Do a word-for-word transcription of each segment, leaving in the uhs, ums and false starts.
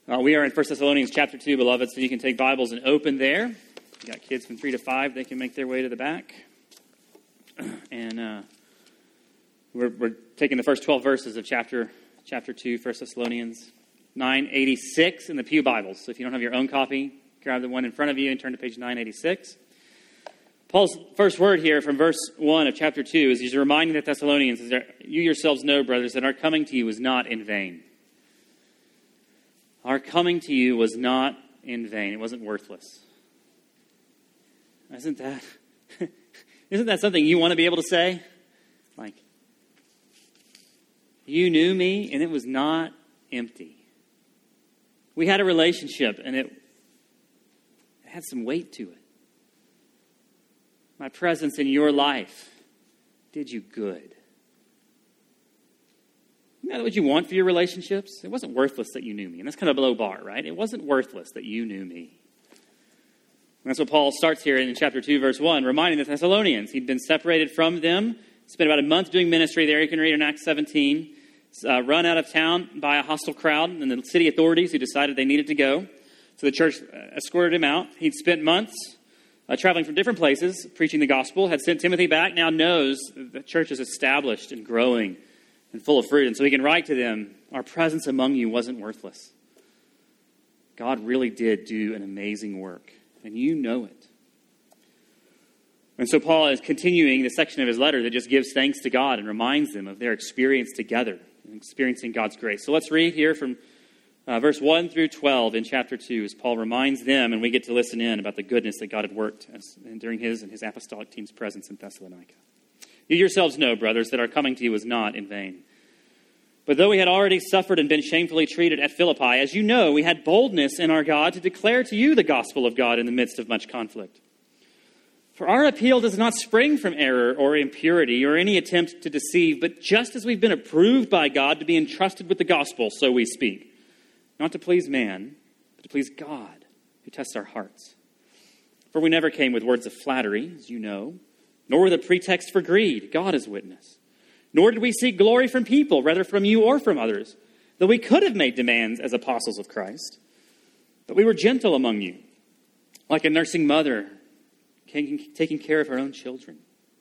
Uh, we are in First Thessalonians chapter two, beloved, so you can take Bibles and open there. You got kids from three to five, they can make their way to the back. And uh, we're, we're taking the first twelve verses of chapter chapter two, First Thessalonians, nine eighty-six in the Pew Bibles. So if you don't have your own copy, grab the one in front of you and turn to page nine eighty-six. Paul's first word here from verse one of chapter two is he's reminding the Thessalonians, you yourselves know, brothers, that our coming to you was not in vain. Our coming to you was not in vain. It wasn't worthless. Isn't that, isn't that something you want to be able to say? Like, you knew me and it was not empty. We had a relationship and it, it had some weight to it. My presence in your life did you good. Isn't that what you want for your relationships? It wasn't worthless that you knew me. And that's kind of a low bar, right? It wasn't worthless that you knew me. And that's what Paul starts here in chapter two, verse one, reminding the Thessalonians. He'd been separated from them, spent about a month doing ministry there. You can read in Acts seventeen. Uh, run out of town by a hostile crowd and the city authorities who decided they needed to go. So the church escorted him out. He'd spent months uh, traveling from different places, preaching the gospel, had sent Timothy back, now knows the church is established and growing and full of fruit. And so he can write to them, our presence among you wasn't worthless. God really did do an amazing work, and you know it. And so Paul is continuing the section of his letter that just gives thanks to God and reminds them of their experience together, and experiencing God's grace. So let's read here from uh, verse one through twelve in chapter two as Paul reminds them, and we get to listen in about the goodness that God had worked as, and during his and his apostolic team's presence in Thessalonica. You yourselves know, brothers, that our coming to you was not in vain. But though we had already suffered and been shamefully treated at Philippi, as you know, we had boldness in our God to declare to you the gospel of God in the midst of much conflict. For our appeal does not spring from error or impurity or any attempt to deceive, but just as we've been approved by God to be entrusted with the gospel, so we speak. Not to please man, but to please God, who tests our hearts. For we never came with words of flattery, as you know, nor with a pretext for greed. God is witness. Nor did we seek glory from people, rather from you or from others, though we could have made demands as apostles of Christ. But we were gentle among you, like a nursing mother taking care of her own children.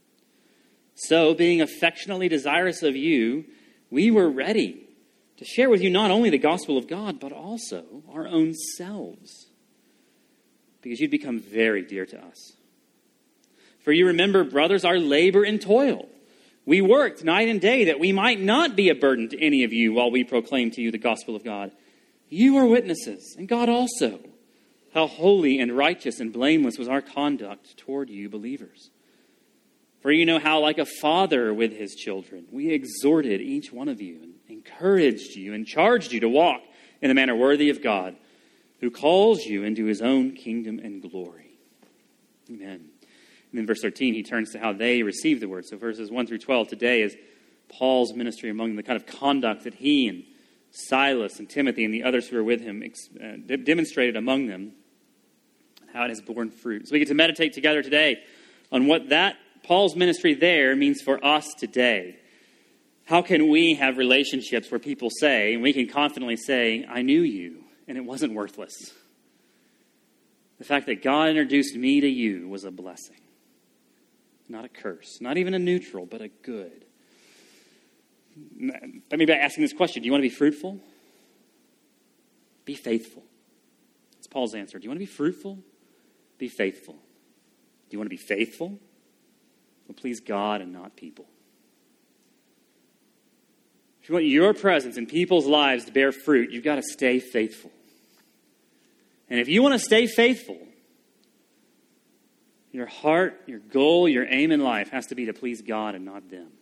So, being affectionately desirous of you, we were ready to share with you not only the gospel of God, but also our own selves, because you'd become very dear to us. For you remember, brothers, our labor and toil. We worked night and day that we might not be a burden to any of you while we proclaim to you the gospel of God. You are witnesses, and God also, how holy and righteous and blameless was our conduct toward you believers. For you know how, like a father with his children, we exhorted each one of you and encouraged you and charged you to walk in a manner worthy of God, who calls you into his own kingdom and glory. Amen. And in verse thirteen, he turns to how they received the word. So verses one through twelve today is Paul's ministry among them, the kind of conduct that he and Silas and Timothy and the others who were with him uh, demonstrated among them, how it has borne fruit. So we get to meditate together today on what that Paul's ministry there means for us today. How can we have relationships where people say, and we can confidently say, I knew you, and it wasn't worthless. The fact that God introduced me to you was a blessing. Not a curse. Not even a neutral, but a good. Let me be asking this question. Do you want to be fruitful? Be faithful. That's Paul's answer. Do you want to be fruitful? Be faithful. Do you want to be faithful? Well, please God and not people. If you want your presence in people's lives to bear fruit, you've got to stay faithful. And if you want to stay faithful, your heart, your goal, your aim in life has to be to please God and not them.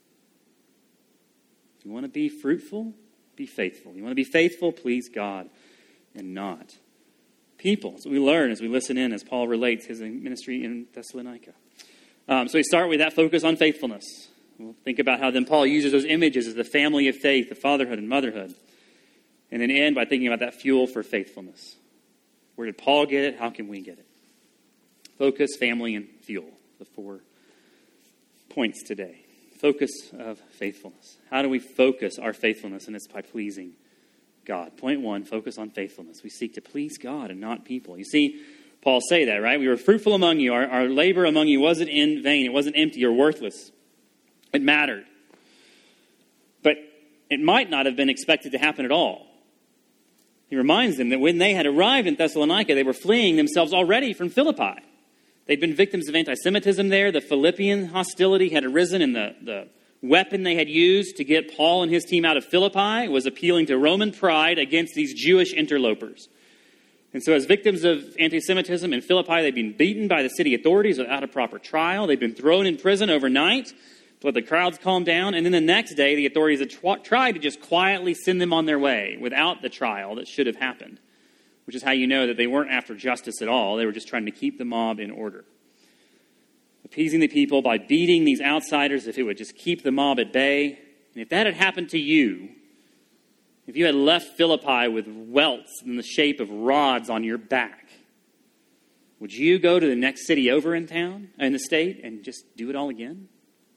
If you want to be fruitful, be faithful. You want to be faithful, please God and not people. So we learn as we listen in as Paul relates his ministry in Thessalonica. Um, so we start with that focus on faithfulness. We'll think about how then Paul uses those images as the family of faith, the fatherhood and motherhood. And then end by thinking about that fuel for faithfulness. Where did Paul get it? How can we get it? Focus, family, and fuel. The four points today. Focus of faithfulness. How do we focus our faithfulness? And it's by pleasing God. Point one, focus on faithfulness. We seek to please God and not people. You see Paul say that, right? We were fruitful among you. Our, our labor among you wasn't in vain. It wasn't empty or worthless. It mattered. But it might not have been expected to happen at all. He reminds them that when they had arrived in Thessalonica, they were fleeing themselves already from Philippi. They'd been victims of anti-Semitism there. The Philippian hostility had arisen, and the, the weapon they had used to get Paul and his team out of Philippi was appealing to Roman pride against these Jewish interlopers. And so as victims of anti-Semitism in Philippi, they'd been beaten by the city authorities without a proper trial. They'd been thrown in prison overnight to let the crowds calm down. And then the next day, the authorities had tw- tried to just quietly send them on their way without the trial that should have happened, which is how you know that they weren't after justice at all. They were just trying to keep the mob in order. Appeasing the people by beating these outsiders if it would just keep the mob at bay. And if that had happened to you, if you had left Philippi with welts in the shape of rods on your back, would you go to the next city over in town, in the state, and just do it all again?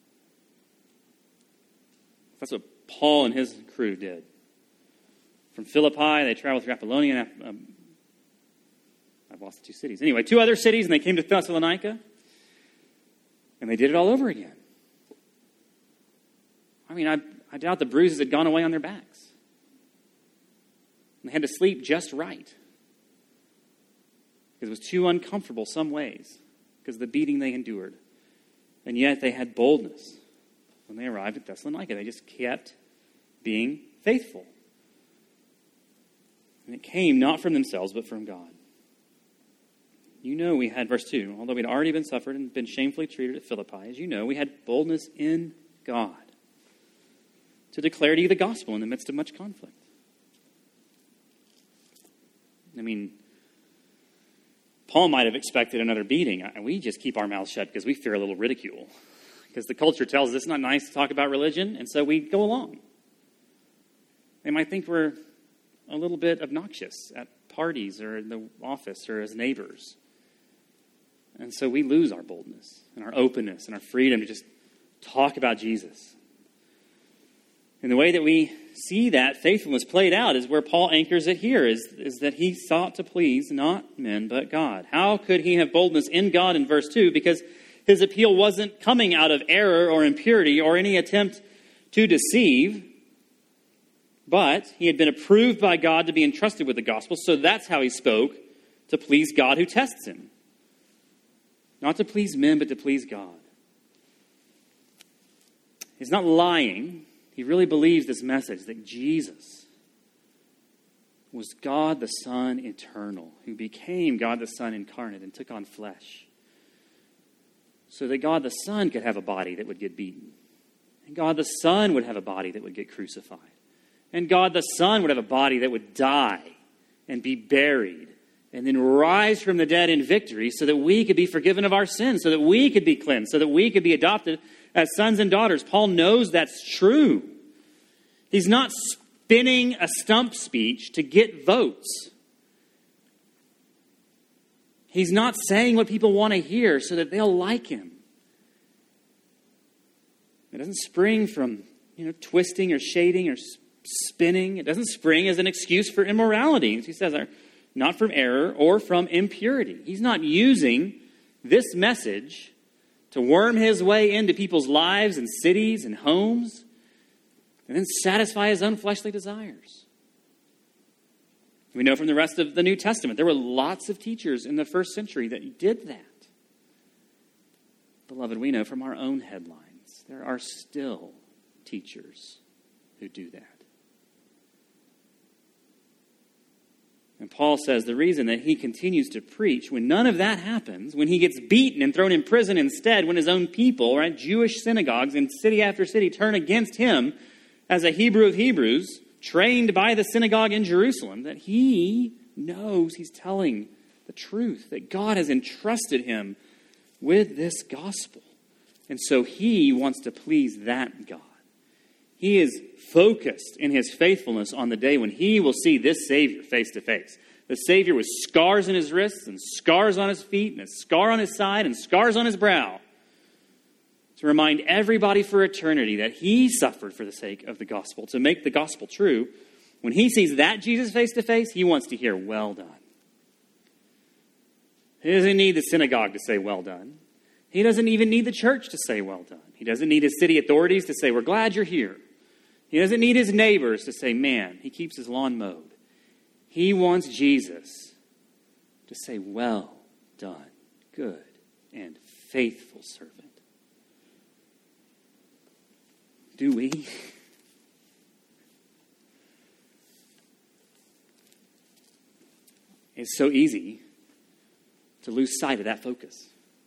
That's what Paul and his crew did. From Philippi, they traveled through Apollonia. And, um, I've lost the two cities. Anyway, two other cities, and they came to Thessalonica, and they did it all over again. I mean, I, I doubt the bruises had gone away on their backs. And they had to sleep just right, because it was too uncomfortable some ways, because of the beating they endured. And yet they had boldness. When they arrived at Thessalonica, they just kept being faithful. And it came not from themselves, but from God. You know we had, verse two, although we'd already been suffered and been shamefully treated at Philippi, as you know, we had boldness in God to declare to you the gospel in the midst of much conflict. I mean, Paul might have expected another beating. We just keep our mouths shut because we fear a little ridicule. Because the culture tells us it's not nice to talk about religion, and so we go along. They might think we're a little bit obnoxious at parties or in the office or as neighbors. And so we lose our boldness and our openness and our freedom to just talk about Jesus. And the way that we see that faithfulness played out is where Paul anchors it here, is, is that he sought to please not men but God. How could he have boldness in God in verse two? Because his appeal wasn't coming out of error or impurity or any attempt to deceive, but he had been approved by God to be entrusted with the gospel, so that's how he spoke, to please God who tests him. Not to please men, but to please God. He's not lying. He really believes this message that Jesus was God the Son eternal, who became God the Son incarnate and took on flesh, so that God the Son could have a body that would get beaten. And God the Son would have a body that would get crucified. And God the Son would have a body that would die and be buried and then rise from the dead in victory so that we could be forgiven of our sins, so that we could be cleansed, so that we could be adopted as sons and daughters. Paul knows that's true. He's not spinning a stump speech to get votes. He's not saying what people want to hear so that they'll like him. It doesn't spring from, you know, twisting or shading or spinning. It doesn't spring as an excuse for immorality. He says, not from error or from impurity. He's not using this message to worm his way into people's lives and cities and homes and then satisfy his own fleshly desires. We know from the rest of the New Testament, there were lots of teachers in the first century that did that. Beloved, we know from our own headlines, there are still teachers who do that. And Paul says the reason that he continues to preach when none of that happens, when he gets beaten and thrown in prison instead, when his own people, right, Jewish synagogues in city after city turn against him as a Hebrew of Hebrews, trained by the synagogue in Jerusalem, that he knows he's telling the truth, that God has entrusted him with this gospel. And so he wants to please that God. He is focused in his faithfulness on the day when he will see this Savior face to face. The Savior with scars in his wrists and scars on his feet and a scar on his side and scars on his brow, to remind everybody for eternity that he suffered for the sake of the gospel, to make the gospel true, When he sees that Jesus face to face, he wants to hear, well done. He doesn't need the synagogue to say, well done. He doesn't even need the church to say, well done. He doesn't need his city authorities to say, we're glad you're here. He doesn't need his neighbors to say, man, he keeps his lawn mowed. He wants Jesus to say, well done, good and faithful servant. Do we? It's so easy to lose sight of that focus.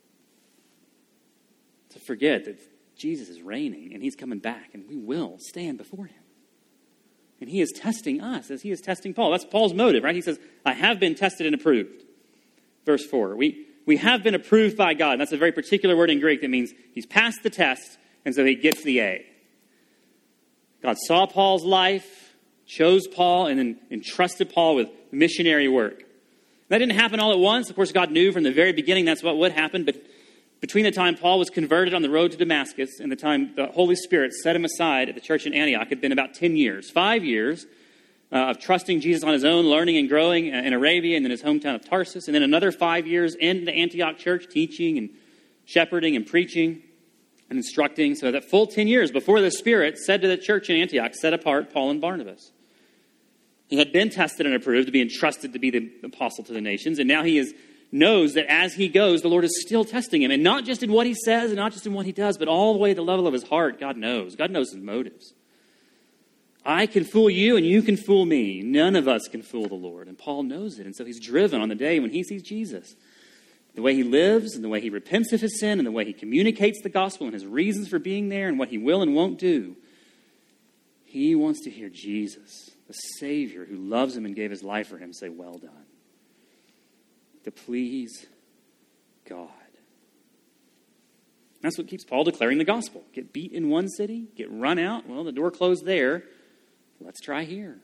To forget that Jesus is reigning and he's coming back and we will stand before him. And he is testing us as he is testing Paul. That's Paul's motive, right? He says, I have been tested and approved. Verse four, we, we have been approved by God. And that's a very particular word in Greek that means he's passed the test and so he gets the A. God saw Paul's life, chose Paul, and then entrusted Paul with missionary work. That didn't happen all at once. Of course, God knew from the very beginning that's what would happen. But between the time Paul was converted on the road to Damascus and the time the Holy Spirit set him aside at the church in Antioch had been about ten years. Five years uh, of trusting Jesus on his own, learning and growing in Arabia and in his hometown of Tarsus. And then another five years in the Antioch church, teaching and shepherding and preaching and instructing. So that full ten years before the Spirit said to the church in Antioch, set apart Paul and Barnabas. He had been tested and approved to be entrusted to be the apostle to the nations. And now he is, knows that as he goes, the Lord is still testing him. And not just in what he says and not just in what he does, but all the way to the level of his heart. God knows. God knows his motives. I can fool you and you can fool me. None of us can fool the Lord. And Paul knows it. And so he's driven on the day when he sees Jesus. The way he lives and the way he repents of his sin and the way he communicates the gospel and his reasons for being there and what he will and won't do. He wants to hear Jesus, the Savior who loves him and gave his life for him, say, well done. To please God. That's what keeps Paul declaring the gospel. Get beat in one city, get run out. Well, the door closed there. Let's try here.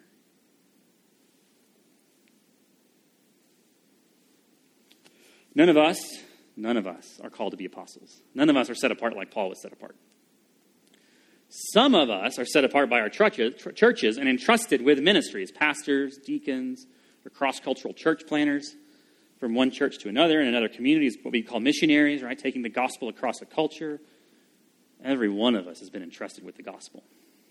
None of us, none of us are called to be apostles. None of us are set apart like Paul was set apart. Some of us are set apart by our churches and entrusted with ministries, pastors, deacons, or cross-cultural church planners from one church to another. And another community is what we call missionaries, right? Taking the gospel across a culture. Every one of us has been entrusted with the gospel.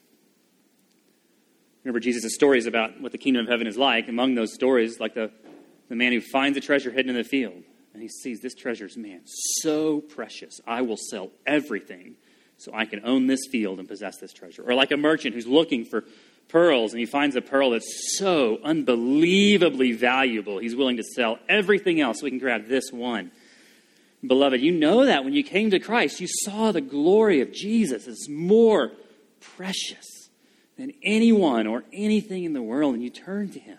Remember Jesus' stories about what the kingdom of heaven is like. Among those stories, like the, the man who finds a treasure hidden in the field. And he sees this treasure is, man, so precious. I will sell everything so I can own this field and possess this treasure. Or like a merchant who's looking for pearls and he finds a pearl that's so unbelievably valuable. He's willing to sell everything else so he can grab this one. Beloved, you know that when you came to Christ, you saw the glory of Jesus as more precious than anyone or anything in the world, and you turned to him.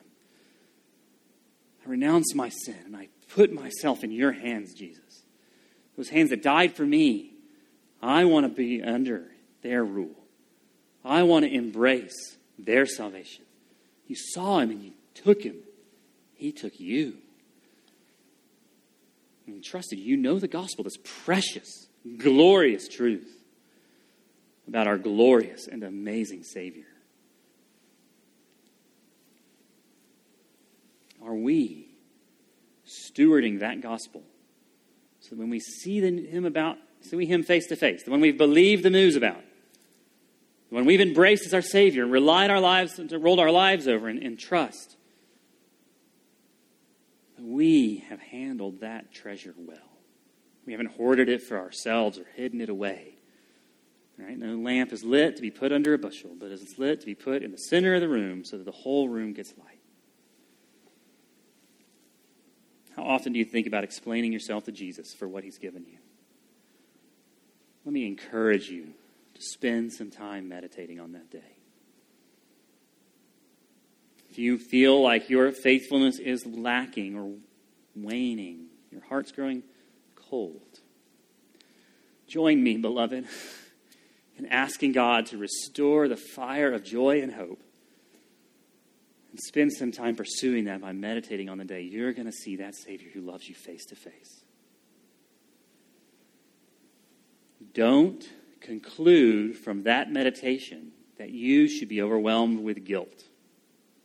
I renounce my sin and I put myself in your hands, Jesus. Those hands that died for me. I want to be under their rule. I want to embrace their salvation. You saw him and you took him. He took you. And you trusted. You know the gospel, this precious, glorious truth about our glorious and amazing Savior. Are we stewarding that gospel so that when we see the, him about See him face to face, the one we've believed the news about, the one we've embraced as our Savior and relied our lives, rolled our lives over in, in trust. We have handled that treasure well. We haven't hoarded it for ourselves or hidden it away. Right? No lamp is lit to be put under a bushel, but it's lit to be put in the center of the room so that the whole room gets light. How often do you think about explaining yourself to Jesus for what he's given you? Let me encourage you to spend some time meditating on that day. If you feel like your faithfulness is lacking or waning, your heart's growing cold, join me, beloved, in asking God to restore the fire of joy and hope. And spend some time pursuing that by meditating on the day you're going to see that Savior who loves you face to face. Don't conclude from that meditation that you should be overwhelmed with guilt.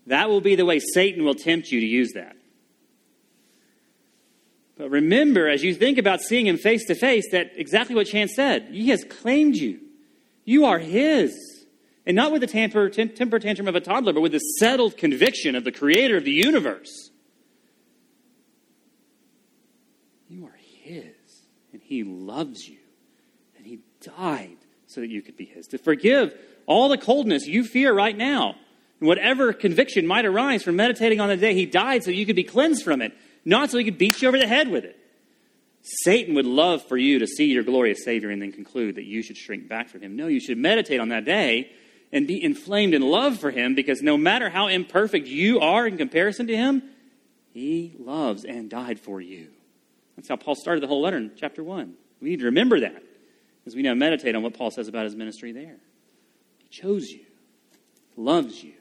that will be the way Satan will tempt you to use that. But remember, as you think about seeing him face to face, that exactly what Chance said. He has claimed you. You are his. And not with the temper, temper tantrum of a toddler, but with the settled conviction of the creator of the universe. You are his. And he loves you. And he died so that you could be his. To forgive all the coldness you fear right now. And whatever conviction might arise from meditating on the day he died so you could be cleansed from it. Not so he could beat you over the head with it. Satan would love for you to see your glorious Savior and then conclude that you should shrink back from him. No, you should meditate on that day and be inflamed in love for him, because no matter how imperfect you are in comparison to him, he loves and died for you. That's how Paul started the whole letter in chapter one. We need to remember that as we now meditate on what Paul says about his ministry there. He chose you, loves you.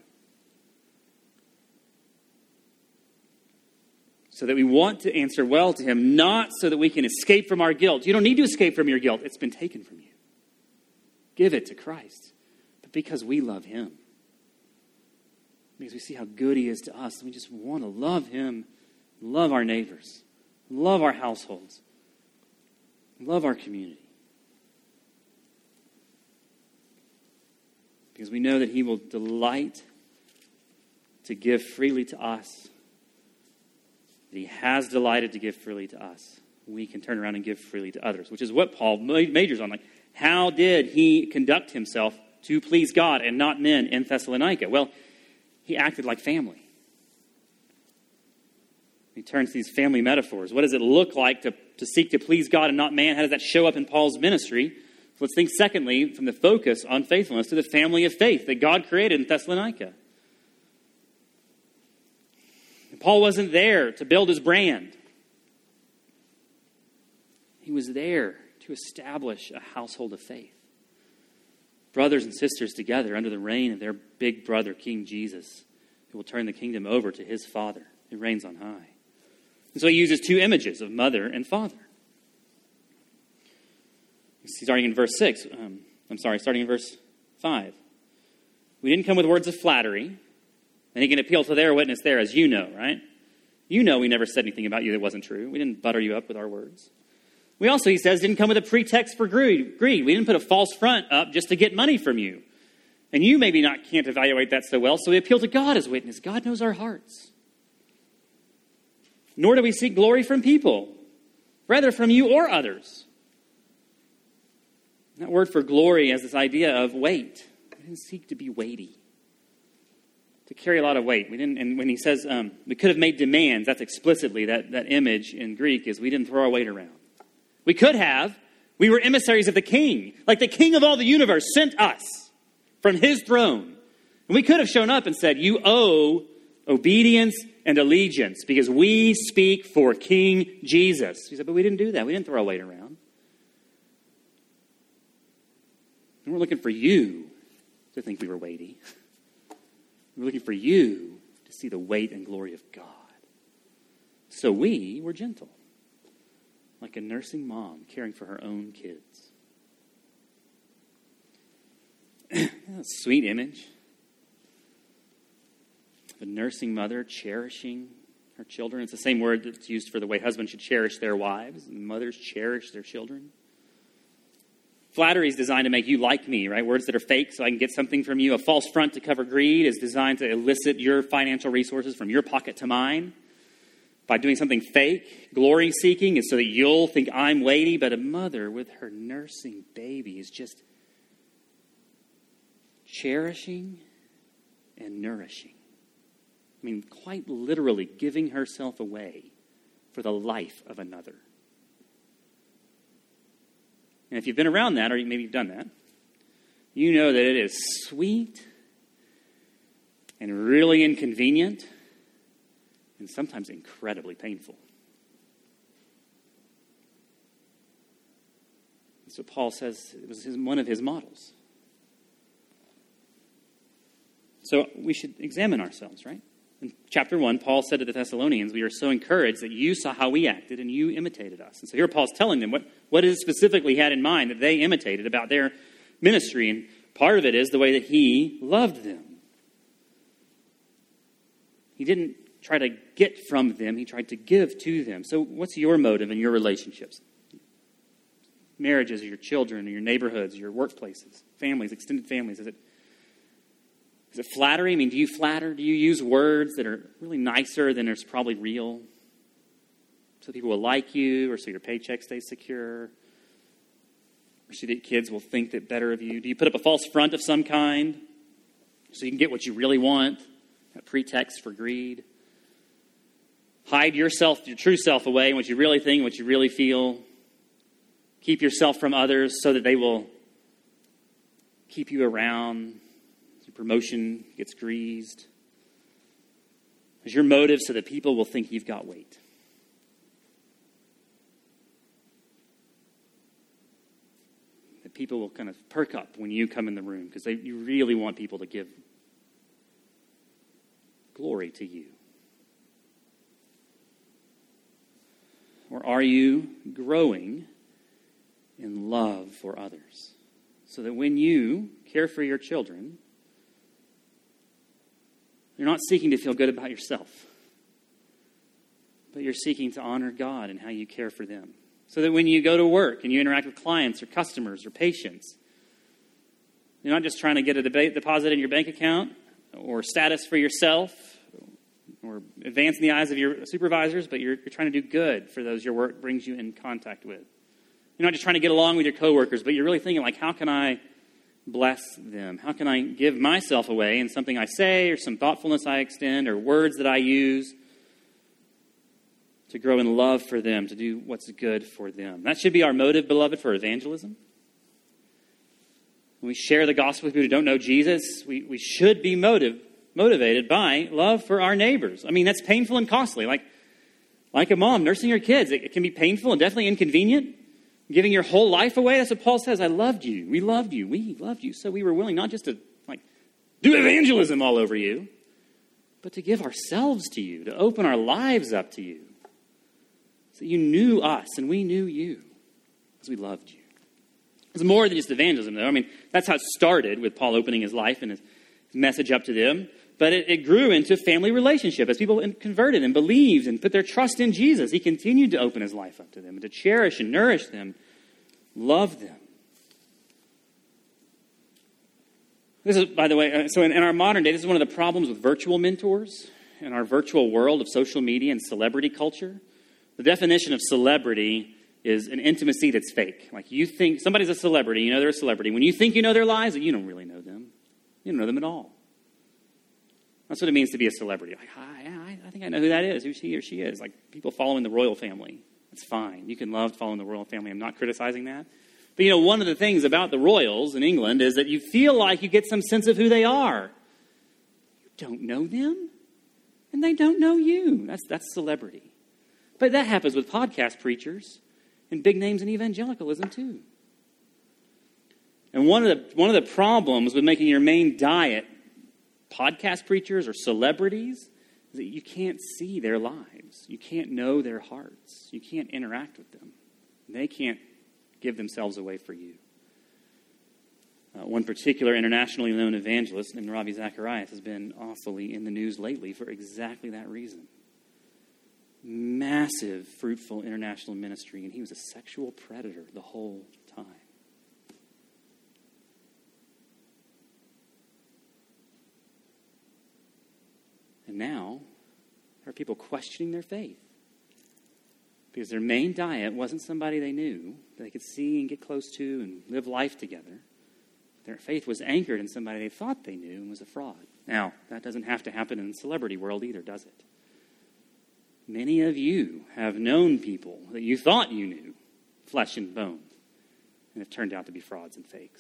So that we want to answer well to him, not so that we can escape from our guilt. You don't need to escape from your guilt. It's been taken from you. Give it to Christ. But because we love him. Because we see how good he is to us. We just want to love him, love our neighbors, love our households, love our community. Because we know that he will delight to give freely to us. That he has delighted to give freely to us. We can turn around and give freely to others, which is what Paul majors on. Like, how did he conduct himself to please God and not men in Thessalonica? Well, he acted like family. He turns to these family metaphors. What does it look like to, to seek to please God and not man? How does that show up in Paul's ministry? So let's think, secondly, from the focus on faithfulness to the family of faith that God created in Thessalonica. Paul wasn't there to build his brand. He was there to establish a household of faith. Brothers and sisters together under the reign of their big brother, King Jesus, who will turn the kingdom over to his Father, who reigns on high. And so he uses two images of mother and father. Starting in verse six, um, I'm sorry, starting in verse five. We didn't come with words of flattery. And he can appeal to their witness there, as you know, right? You know we never said anything about you that wasn't true. We didn't butter you up with our words. We also, he says, didn't come with a pretext for greed. We didn't put a false front up just to get money from you. And you maybe not can't evaluate that so well, so we appeal to God as witness. God knows our hearts. Nor do we seek glory from people, rather from you or others. That word for glory has this idea of weight. We didn't seek to be weighty. To carry a lot of weight. We didn't, and when he says um, we could have made demands, that's explicitly, that, that image in Greek is we didn't throw our weight around. We could have. We were emissaries of the king. Like the king of all the universe sent us from his throne. And we could have shown up and said, you owe obedience and allegiance because we speak for King Jesus. He said, but we didn't do that. We didn't throw our weight around. And we're looking for you to think we were weighty. We're looking for you to see the weight and glory of God. So we were gentle, like a nursing mom caring for her own kids. A sweet image of a nursing mother cherishing her children. It's the same word that's used for the way husbands should cherish their wives, and mothers cherish their children. Flattery is designed to make you like me, right? Words that are fake so I can get something from you. A false front to cover greed is designed to elicit your financial resources from your pocket to mine. By doing something fake, glory seeking is so that you'll think I'm weighty, but a mother with her nursing baby is just cherishing and nourishing. I mean, quite literally giving herself away for the life of another. And if you've been around that, or maybe you've done that, you know that it is sweet and really inconvenient and sometimes incredibly painful. That's what Paul says it was his, one of his models. So we should examine ourselves, right? In chapter one, Paul said to the Thessalonians, we are so encouraged that you saw how we acted and you imitated us. And so here Paul's telling them what, what it is specifically he had in mind that they imitated about their ministry. And part of it is the way that he loved them. He didn't try to get from them. He tried to give to them. So what's your motive in your relationships? Marriages, or your children, or your neighborhoods, or your workplaces, families, extended families. Is it, is it flattery? I mean, do you flatter? Do you use words that are really nicer than is probably real? So people will like you, or so your paycheck stays secure, or so that kids will think that better of you. Do you put up a false front of some kind so you can get what you really want? A pretext for greed. Hide yourself, your true self away, what you really think, what you really feel. Keep yourself from others so that they will keep you around. Your promotion gets greased. Is your motive so that people will think you've got weight? That people will kind of perk up when you come in the room because you really want people to give glory to you. Or are you growing in love for others? So that when you care for your children, you're not seeking to feel good about yourself, but you're seeking to honor God in how you care for them. So that when you go to work and you interact with clients or customers or patients, you're not just trying to get a debate deposit in your bank account or status for yourself or advance in the eyes of your supervisors, but you're, you're trying to do good for those your work brings you in contact with. You're not just trying to get along with your coworkers, but you're really thinking, like, how can I bless them? How can I give myself away in something I say or some thoughtfulness I extend or words that I use to grow in love for them, to do what's good for them? That should be our motive, beloved, for evangelism. When we share the gospel with people who don't know Jesus, we, we should be motive, motivated by love for our neighbors. I mean, that's painful and costly. Like, like a mom nursing her kids, it, it can be painful and definitely inconvenient. Giving your whole life away, that's what Paul says. I loved you. We loved you. We loved you. So we were willing not just to like do evangelism all over you, but to give ourselves to you, to open our lives up to you. So you knew us and we knew you because we loved you. It's more than just evangelism, though. I mean, that's how it started with Paul opening his life and his message up to them. But it, it grew into family relationship as people converted and believed and put their trust in Jesus. He continued to open his life up to them and to cherish and nourish them, love them. This is, by the way, so in, in our modern day, this is one of the problems with virtual mentors in our virtual world of social media and celebrity culture. The definition of celebrity is an intimacy that's fake. Like you think somebody's a celebrity, you know they're a celebrity. When you think you know their lives, you don't really know them. You don't know them at all. That's what it means to be a celebrity. Like, I, I think I know who that is, who he or she is. Like people following the royal family. That's fine. You can love following the royal family. I'm not criticizing that. But, you know, one of the things about the royals in England is that you feel like you get some sense of who they are. You don't know them, and they don't know you. That's, that's celebrity. But that happens with podcast preachers and big names in evangelicalism, too. And one of the one of the problems with making your main diet podcast preachers or celebrities is that you can't see their lives. You can't know their hearts. You can't interact with them. They can't give themselves away for you. Uh, one particular internationally known evangelist named Ravi Zacharias has been awfully in the news lately for exactly that reason. Massive, fruitful international ministry, and he was a sexual predator the whole time. And now, there are people questioning their faith because their main diet wasn't somebody they knew, that they could see and get close to and live life together. Their faith was anchored in somebody they thought they knew and was a fraud. Now, that doesn't have to happen in the celebrity world either, does it? Many of you have known people that you thought you knew, flesh and bone, and have turned out to be frauds and fakes.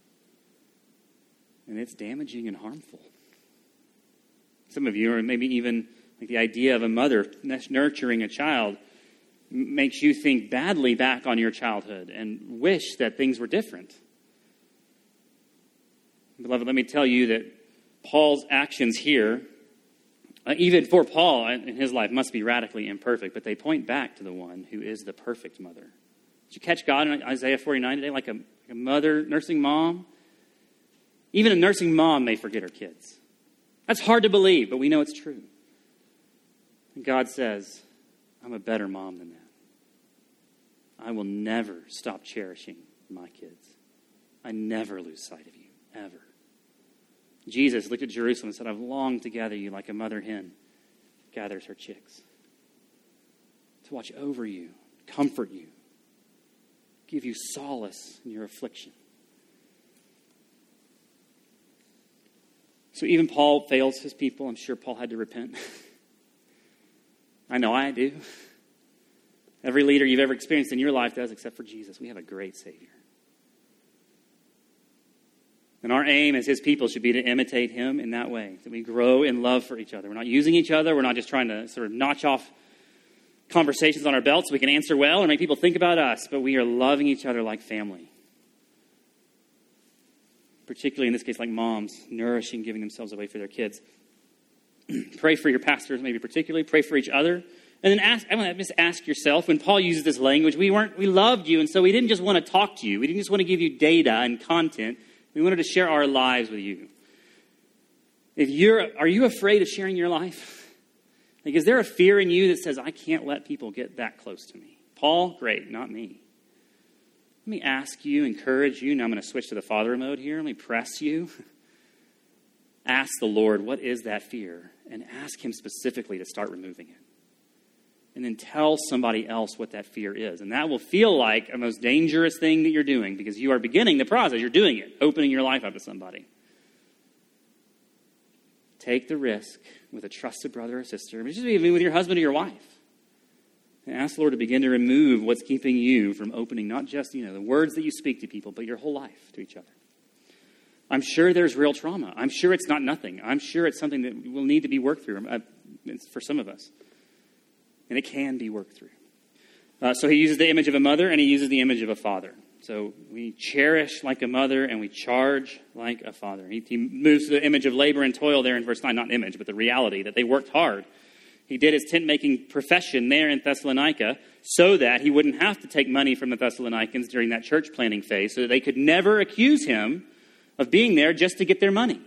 And it's damaging and harmful. Some of you, or maybe even like the idea of a mother nurturing a child, makes you think badly back on your childhood and wish that things were different. Beloved, let me tell you that Paul's actions here, uh, even for Paul in his life, must be radically imperfect, but they point back to the one who is the perfect mother. Did you catch God in Isaiah forty-nine today? Like a, like a mother, nursing mom? Even a nursing mom may forget her kids. That's hard to believe, but we know it's true. And God says, I'm a better mom than that. I will never stop cherishing my kids. I never lose sight of you, ever. Jesus looked at Jerusalem and said, I've longed to gather you like a mother hen gathers her chicks. To watch over you, comfort you, give you solace in your affliction. So even Paul fails his people. I'm sure Paul had to repent. I know I do. Every leader you've ever experienced in your life does, except for Jesus. We have a great Savior. And our aim as his people should be to imitate him in that way, that we grow in love for each other. We're not using each other. We're not just trying to sort of notch off conversations on our belts so we can answer well and make people think about us, but we are loving each other like family. Particularly in this case, like moms, nourishing, giving themselves away for their kids. Pray for your pastors, maybe particularly. Pray for each other. And then ask, I want to just ask yourself, when Paul uses this language, we weren't, we loved you, and so we didn't just want to talk to you. We didn't just want to give you data and content. We wanted to share our lives with you. If you're, are you afraid of sharing your life? Like, is there a fear in you that says, I can't let people get that close to me? Paul, great, not me. Let me ask you, encourage you. Now I'm going to switch to the father mode here. Let me press you. Ask the Lord, what is that fear? And ask him specifically to start removing it. And then tell somebody else what that fear is. And that will feel like a most dangerous thing that you're doing because you are beginning the process. You're doing it, opening your life up to somebody. Take the risk with a trusted brother or sister, just even with your husband or your wife. And ask the Lord to begin to remove what's keeping you from opening not just, you know, the words that you speak to people, but your whole life to each other. I'm sure there's real trauma. I'm sure it's not nothing. I'm sure it's something that will need to be worked through uh, for some of us. And it can be worked through. Uh, so he uses the image of a mother and he uses the image of a father. So we cherish like a mother and we charge like a father. He, he moves to the image of labor and toil there in verse nine. Not image, but the reality that they worked hard. He did his tent-making profession there in Thessalonica so that he wouldn't have to take money from the Thessalonians during that church planting phase, so that they could never accuse him of being there just to get their money.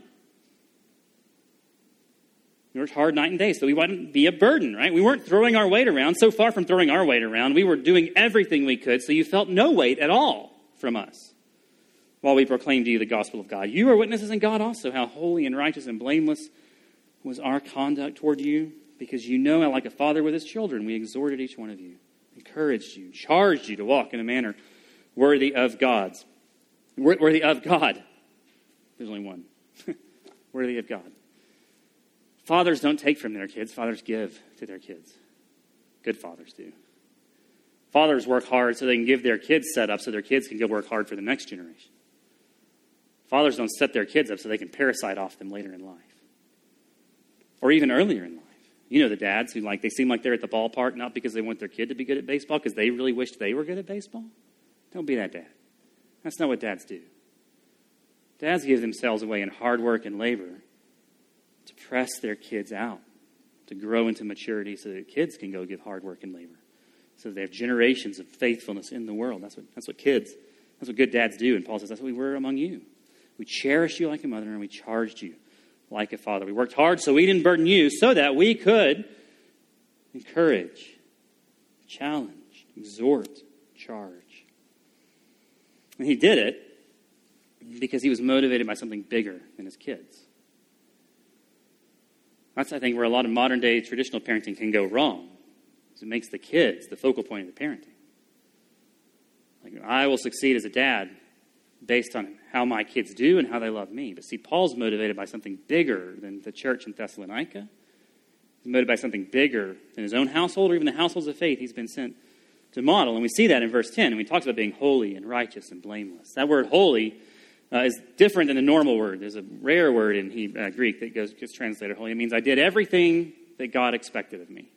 We worked hard night and day so we wouldn't be a burden, right? We weren't throwing our weight around. So far from throwing our weight around, we were doing everything we could so you felt no weight at all from us while we proclaimed to you the gospel of God. You are witnesses in God also how holy and righteous and blameless was our conduct toward you, because you know how like a father with his children we exhorted each one of you, encouraged you, charged you to walk in a manner worthy of God's. Worthy of God. There's only one. Worthy of God. Fathers don't take from their kids. Fathers give to their kids. Good fathers do. Fathers work hard so they can give their kids set up so their kids can go work hard for the next generation. Fathers don't set their kids up so they can parasite off them later in life. Or even earlier in life. You know the dads who like they seem like they're at the ballpark not because they want their kid to be good at baseball, because they really wished they were good at baseball. Don't be that dad. That's not what dads do. Dads give themselves away in hard work and labor to press their kids out, to grow into maturity so that kids can go give hard work and labor. So that they have generations of faithfulness in the world. That's what that's what kids, that's what good dads do. And Paul says that's what we were among you. We cherished you like a mother and we charged you like a father. We worked hard so we didn't burden you, so that we could encourage, challenge, exhort, charge. And he did it because he was motivated by something bigger than his kids. That's, I think, where a lot of modern-day traditional parenting can go wrong. It makes the kids the focal point of the parenting. Like, I will succeed as a dad based on how my kids do and how they love me. But see, Paul's motivated by something bigger than the church in Thessalonica. He's motivated by something bigger than his own household or even the households of faith he's been sent to model. And we see that in verse ten. And he talks about being holy and righteous and blameless. That word holy uh, is different than the normal word. There's a rare word in he, uh, Greek that goes, gets translated holy. It means I did everything that God expected of me.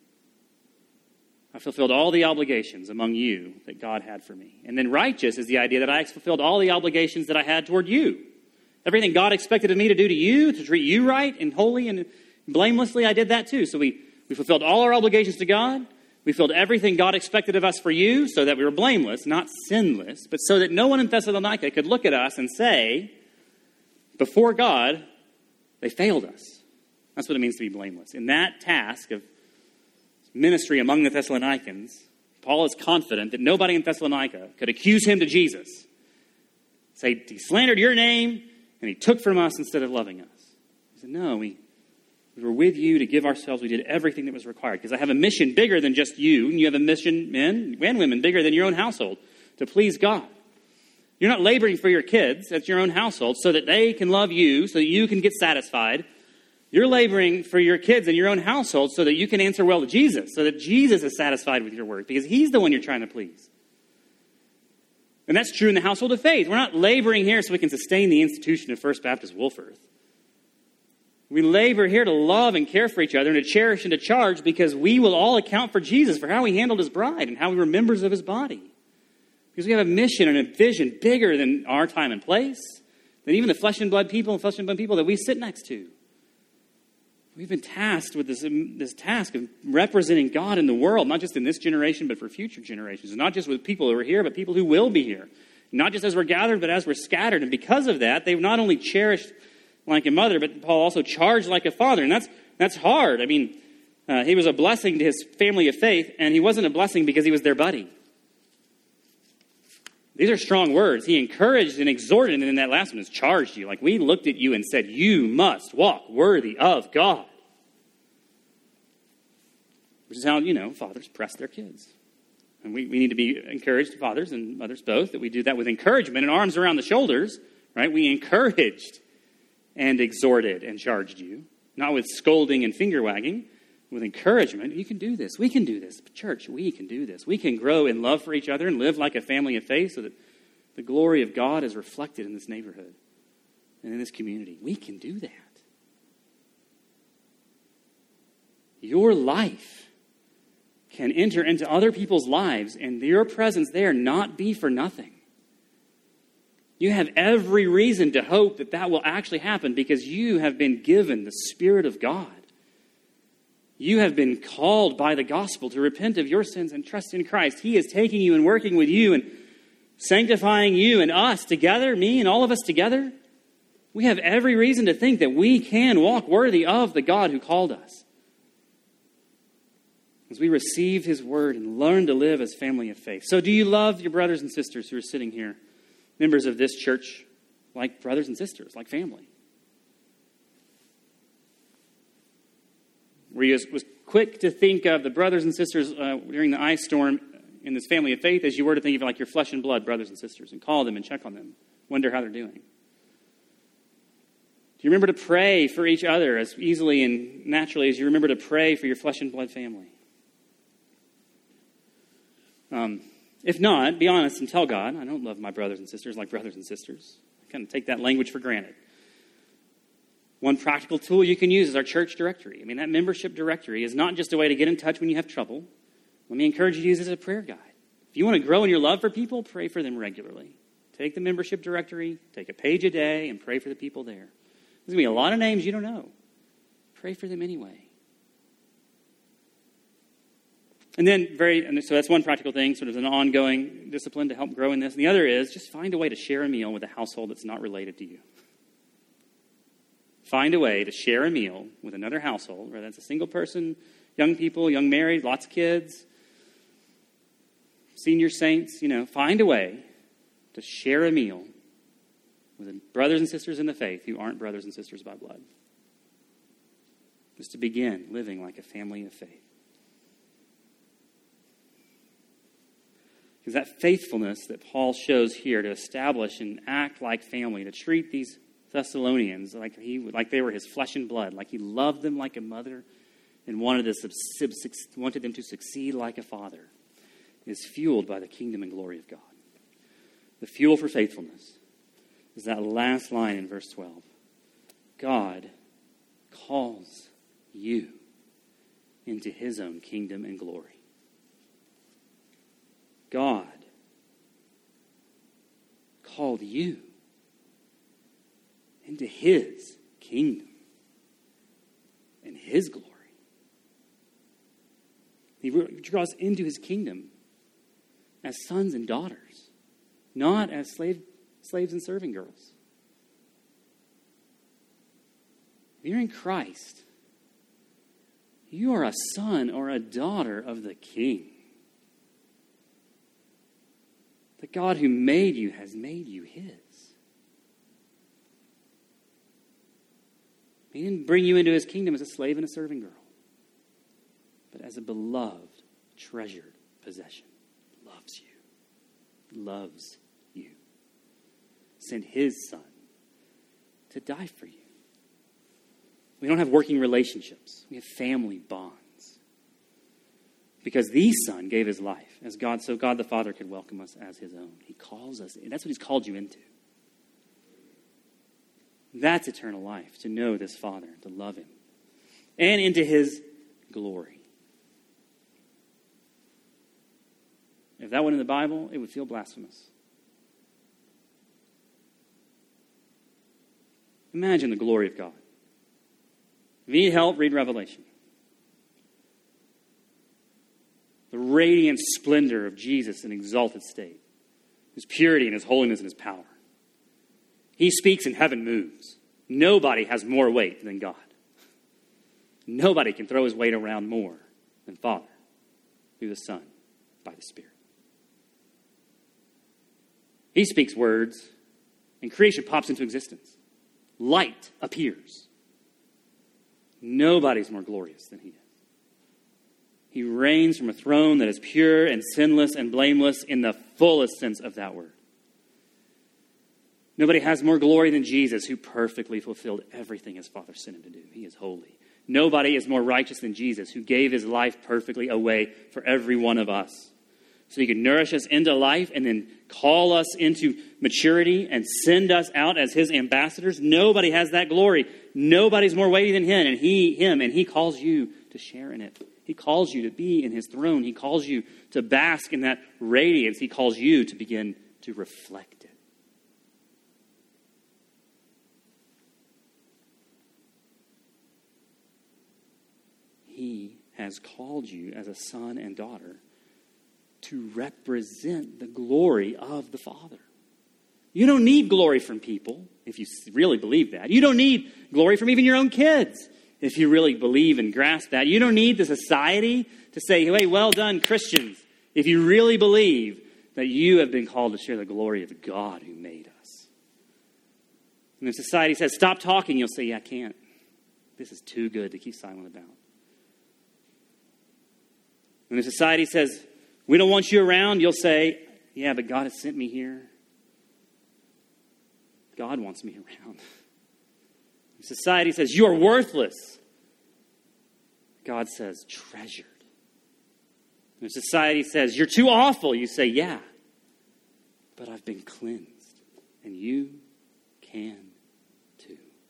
I fulfilled all the obligations among you that God had for me. And then righteous is the idea that I fulfilled all the obligations that I had toward you. Everything God expected of me to do to you, to treat you right and holy and blamelessly, I did that too. So we, we fulfilled all our obligations to God. We fulfilled everything God expected of us for you so that we were blameless, not sinless, but so that no one in Thessalonica could look at us and say, before God, they failed us. That's what it means to be blameless. In that task of ministry among the Thessalonians, Paul is confident that nobody in Thessalonica could accuse him to Jesus. Say, he slandered your name, and he took from us instead of loving us. He said, no, we, we were with you to give ourselves. We did everything that was required. Because I have a mission bigger than just you, and you have a mission, men and women, bigger than your own household, to please God. You're not laboring for your kids, that's your own household, so that they can love you, so that you can get satisfied. You're laboring for your kids and your own household so that you can answer well to Jesus, so that Jesus is satisfied with your work, because he's the one you're trying to please. And that's true in the household of faith. We're not laboring here so we can sustain the institution of First Baptist Wolford. We labor here to love and care for each other and to cherish and to charge, because we will all account for Jesus, for how he handled his bride and how we were members of his body. Because we have a mission and a vision bigger than our time and place, than even the flesh and blood people and flesh and blood people that we sit next to. We've been tasked with this, this task of representing God in the world, not just in this generation, but for future generations. And not just with people who are here, but people who will be here. Not just as we're gathered, but as we're scattered. And because of that, they've not only cherished like a mother, but Paul also charged like a father. And that's that's hard. I mean, uh, he was a blessing to his family of faith, and he wasn't a blessing because he was their buddy. These are strong words. He encouraged and exhorted, and in that last one is charged you. Like, we looked at you and said, you must walk worthy of God. Which is how, you know, fathers press their kids. And we, we need to be encouraged, fathers and mothers both, that we do that with encouragement and arms around the shoulders, right? We encouraged and exhorted and charged you, not with scolding and finger wagging, with encouragement. You can do this. We can do this. Church, we can do this. We can grow in love for each other and live like a family of faith so that the glory of God is reflected in this neighborhood and in this community. We can do that. Your life can enter into other people's lives and your presence there not be for nothing. You have every reason to hope that that will actually happen, because you have been given the Spirit of God. You have been called by the gospel to repent of your sins and trust in Christ. He is taking you and working with you and sanctifying you and us together, me and all of us together. We have every reason to think that we can walk worthy of the God who called us, as we receive his word and learn to live as family of faith. So do you love your brothers and sisters who are sitting here, members of this church, like brothers and sisters, like family? Were you was quick to think of the brothers and sisters uh, during the ice storm in this family of faith as you were to think of like your flesh and blood brothers and sisters, and call them and check on them, wonder how they're doing? Do you remember to pray for each other as easily and naturally as you remember to pray for your flesh and blood family? Um, if not, be honest and tell God, I don't love my brothers and sisters like brothers and sisters. I kind of take that language for granted. One practical tool you can use is our church directory. I mean, that membership directory is not just a way to get in touch when you have trouble. Let me encourage you to use it as a prayer guide. If you want to grow in your love for people, pray for them regularly. Take the membership directory, take a page a day, and pray for the people there. There's going to be a lot of names you don't know. Pray for them anyway. And then, very, and so that's one practical thing, sort of an ongoing discipline to help grow in this. And the other is just find a way to share a meal with a household that's not related to you. Find a way to share a meal with another household, whether that's a single person, young people, young married, lots of kids, senior saints, you know. Find a way to share a meal with brothers and sisters in the faith who aren't brothers and sisters by blood. Just to begin living like a family of faith. Because that faithfulness that Paul shows here to establish and act like family, to treat these Thessalonians like he like they were his flesh and blood, like he loved them like a mother and wanted, to, wanted them to succeed like a father, is fueled by the kingdom and glory of God. The fuel for faithfulness is that last line in verse twelve. God calls you into his own kingdom and glory. God called you into his kingdom and his glory. He draws into his kingdom as sons and daughters, not as slave, slaves and serving girls. If you're in Christ, You are a son or a daughter of the King. The God who made you has made you his. He didn't bring you into his kingdom as a slave and a serving girl, but as a beloved, treasured possession. Loves you. Loves you. Sent his son to die for you. We don't have working relationships. We have family bonds. Because the Son gave his life as God, so God the Father could welcome us as his own. He calls us, and that's what he's called you into. That's eternal life, to know this Father, to love him, and into his glory. If that wasn't in the Bible, it would feel blasphemous. Imagine the glory of God. If you need help, read Revelation. The radiant splendor of Jesus in exalted state. His purity and his holiness and his power. He speaks and heaven moves. Nobody has more weight than God. Nobody can throw his weight around more than Father through the Son by the Spirit. He speaks words and creation pops into existence. Light appears. Nobody's more glorious than he is. He reigns from a throne that is pure and sinless and blameless in the fullest sense of that word. Nobody has more glory than Jesus, who perfectly fulfilled everything his Father sent him to do. He is holy. Nobody is more righteous than Jesus, who gave his life perfectly away for every one of us. So he could nourish us into life and then call us into maturity and send us out as his ambassadors. Nobody has that glory. Nobody's more weighty than him, and he, him, and he calls you to share in it. He calls you to be in his throne. He calls you to bask in that radiance. He calls you to begin to reflect it. He has called you as a son and daughter to represent the glory of the Father. You don't need glory from people, if you really believe that. You don't need glory from even your own kids, if you really believe and grasp that. You don't need the society to say, hey, well done, Christians, if you really believe that you have been called to share the glory of God who made us. And if society says, stop talking, you'll say, yeah, I can't. This is too good to keep silent about. When the society says, we don't want you around, you'll say, yeah, but God has sent me here. God wants me around. If society says, you are worthless, God says, treasured. If society says, you're too awful, you say, yeah, but I've been cleansed, and you can too.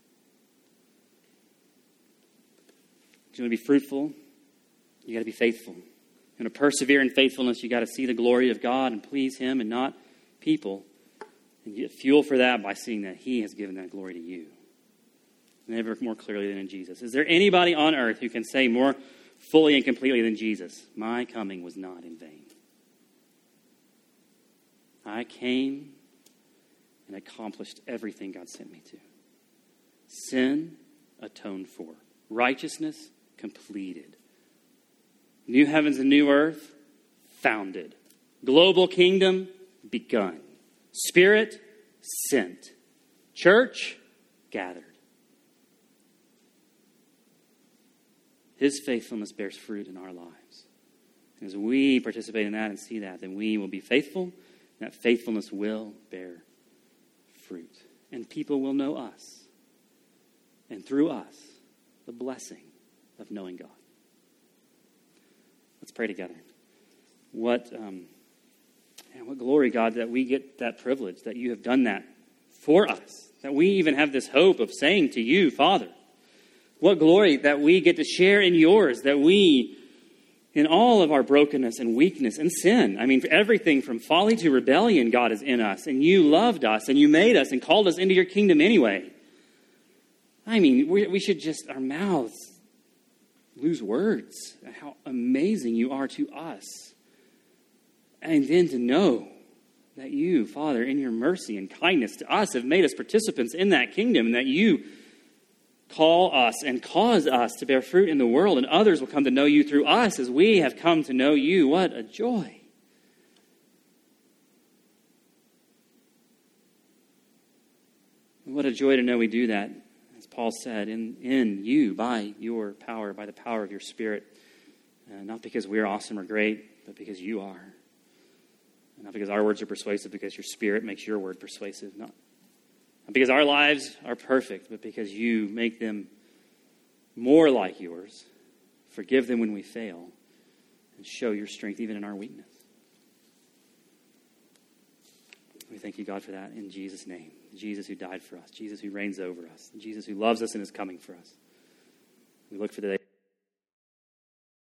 Do you want to be fruitful? You got to be faithful. And to persevere in faithfulness, you got to see the glory of God and please him and not people. And get fuel for that by seeing that he has given that glory to you. Never more clearly than in Jesus. Is there anybody on earth who can say more fully and completely than Jesus, my coming was not in vain? I came and accomplished everything God sent me to. Sin atoned for. Righteousness completed. New heavens and new earth founded. Global kingdom begun. Spirit sent. Church gathered. His faithfulness bears fruit in our lives. As we participate in that and see that, then we will be faithful. And that faithfulness will bear fruit. And people will know us. And through us, the blessing of knowing God. Let's pray together. What, um, man, what glory, God, that we get that privilege, that you have done that for us. That we even have this hope of saying to you, Father, what glory that we get to share in yours, that we, in all of our brokenness and weakness and sin, I mean, for everything from folly to rebellion, God is in us, and you loved us, and you made us and called us into your kingdom anyway. I mean, we, we should just, our mouths lose words, how amazing you are to us. And then to know that you, Father, in your mercy and kindness to us, have made us participants in that kingdom, and that you call us and cause us to bear fruit in the world, and others will come to know you through us as we have come to know you. What a joy. What a joy to know we do that, as Paul said, in, in you, by your power, by the power of your Spirit. Uh, not because we're awesome or great, but because you are. Not because our words are persuasive, because your Spirit makes your word persuasive. Not, not because our lives are perfect, but because you make them more like yours. Forgive them when we fail, and show your strength even in our weakness. We thank you, God, for that in Jesus' name. Jesus who died for us, Jesus who reigns over us, Jesus who loves us and is coming for us. We look for the day